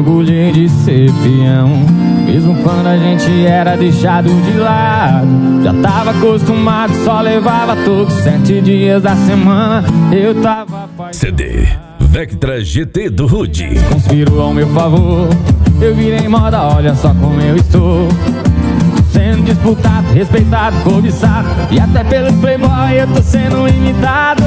orgulhei de ser peão, mesmo quando a gente era deixado de lado. Já tava acostumado, só levava todos 7 dias da semana. Eu tava apaixonado. CD Vectra GT do Rude Conspirou ao meu favor, eu virei moda, olha só como eu estou. Sendo disputado, respeitado, cobiçado, e até pelos playboy eu tô sendo imitado.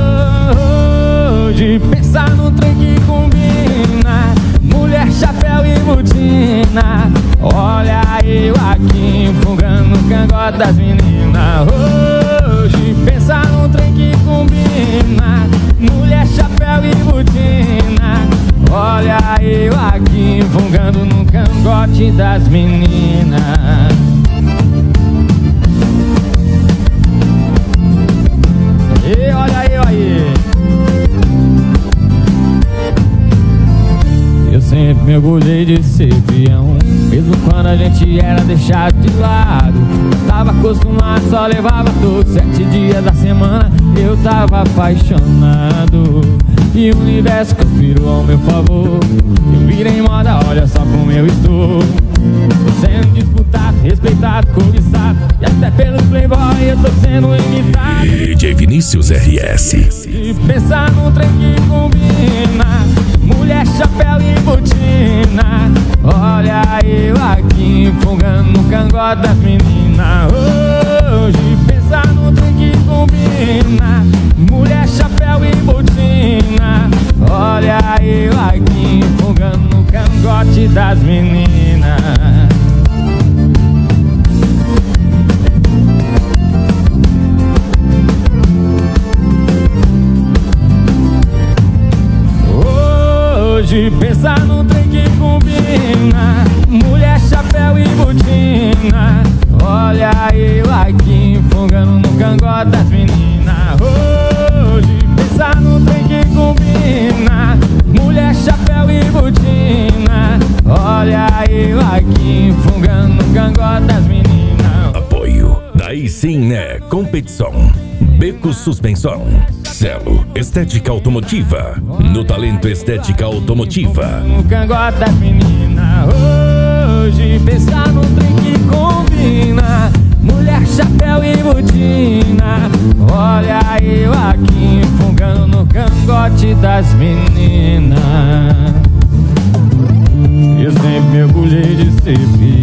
Hoje pensar no trem que combina, mulher, chapéu e botina. Olha eu aqui fungando o cangote das meninas. Hoje pensar no trem que combina, mulher, chapéu e botina. Olha eu aqui fungando no cangote das meninas. E olha eu aí. Eu sempre me orgulhei de ser peão, mesmo quando a gente era deixado de lado. Tava acostumado, só levava todos 7 dias da semana. Eu tava apaixonado e o universo conspirou ao meu favor. Eu virei moda, olha só como eu estou. Tô sendo disputado, respeitado, cobiçado, e até pelos playboy eu tô sendo imitado. DJ Vinícius RS. E pensar no trem que combina, mulher, chapéu e botina. Olha eu aqui fungando no cangote das meninas. Hoje pensar no trem que combina, mulher, chapéu e botina. Olha eu aqui fungando no cangote das meninas. Hoje pensar no trem que combina, mulher, chapéu e botina. Olha eu aqui fungando no cangote das meninas. Hoje pensar no trem que combina, mulher, chapéu e botina. Olha eu aqui fungando no cangote das meninas. Apoio Daí Sim Né Competição, Beco Suspensão, Celo Estética Automotiva, no Talento Estética Automotiva. No cangote das meninas. Hoje pensar no trem que combina, mulher, chapéu e botina. Olha eu aqui fungando no cangote das meninas. Eu sempre me orgulhei de ser